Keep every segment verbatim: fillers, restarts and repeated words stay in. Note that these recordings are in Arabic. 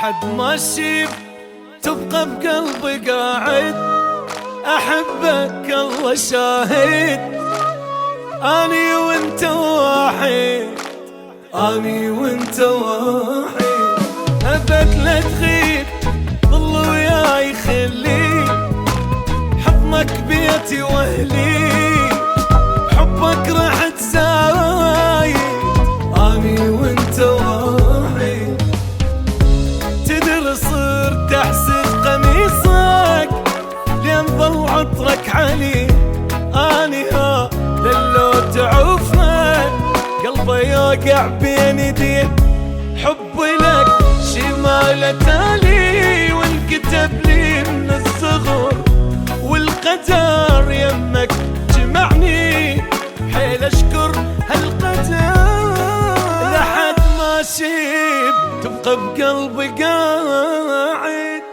لحد ما الشيب تبقى بقلبي قاعد أحبك الله شاهد، أني وانت واحد، أني وانت واحد. أبد لا تغيب ظل وياي خلي حضنك بيتي واهلي، حبك رحت زايد أني وانت واحد. تدري صرت أحسد قميصك لين ظل عطرك علي، أني ها للو تعوفك قلبي يوقع بين يديك. حبي لك شمالة تالي وانكتب لي من الصغر، والقدر يمك جمعني حيل اشكر هالقدر. لحد ما شيب تبقى بقلبي قاعد.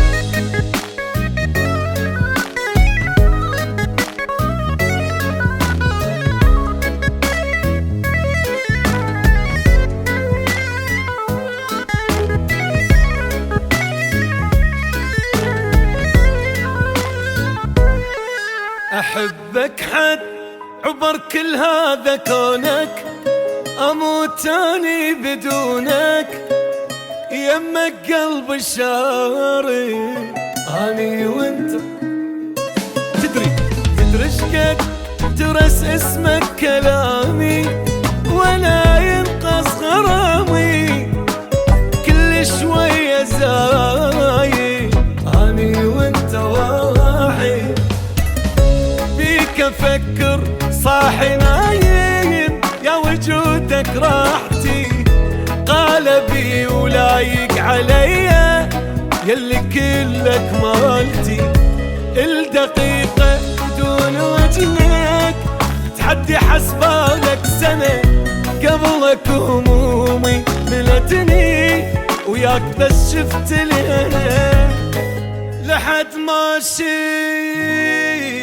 أحبك حد عبر كل هذا كونك، أموت أني بدونك يمك قلبي شارد أني وانت. تدري تدري شقد ترس اسمك كلامي ولا ينقص غرامي، كل شوية زايد أني وانت واحد. أفكر صاحي نايم يا وجودك راحتي، قالبي ولايق عليا يلي كلك مالتي. الدقيقة بدون وجهك تحدي حسبالك سنة، قبلك همومي ملتني وياك بس شفت لها. لحد ما شي